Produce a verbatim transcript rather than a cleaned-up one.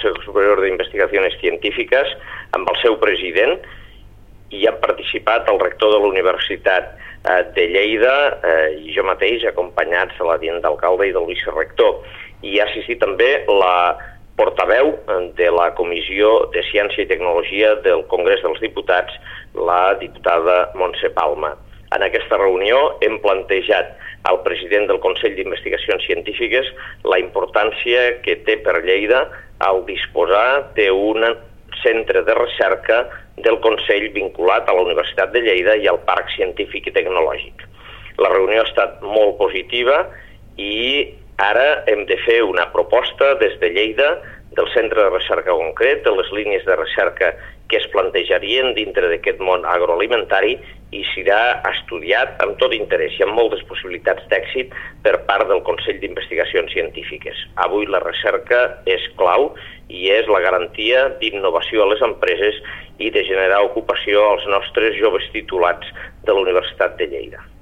Consejo Superior de Investigaciones Científiques, amb el seu president, i han participat el rector de la Universitat de Lleida i jo mateix, acompanyats de l'adient d'alcalde i del vicerector. I ha assistit també la portaveu de la Comissió de Ciència i Tecnologia del Congrés dels Diputats, la diputada Montse Palma. En aquesta reunió hem plantejat al president del Consell d'Investigacions Científiques la importància que té per Lleida al disposar d'un centre de recerca del Consell vinculat a la Universitat de Lleida i al Parc Científic i Tecnològic. La reunió ha estat molt positiva i ara hem de fer una proposta des de Lleida del centre de recerca concret, de les línies de recerca que es plantejarien dintre d'aquest món agroalimentari i serà estudiat amb tot interès i amb moltes possibilitats d'èxit per part del Consell d'Investigacions Científiques. Avui la recerca és clau i és la garantia d'innovació a les empreses i de generar ocupació als nostres joves titulats de la Universitat de Lleida.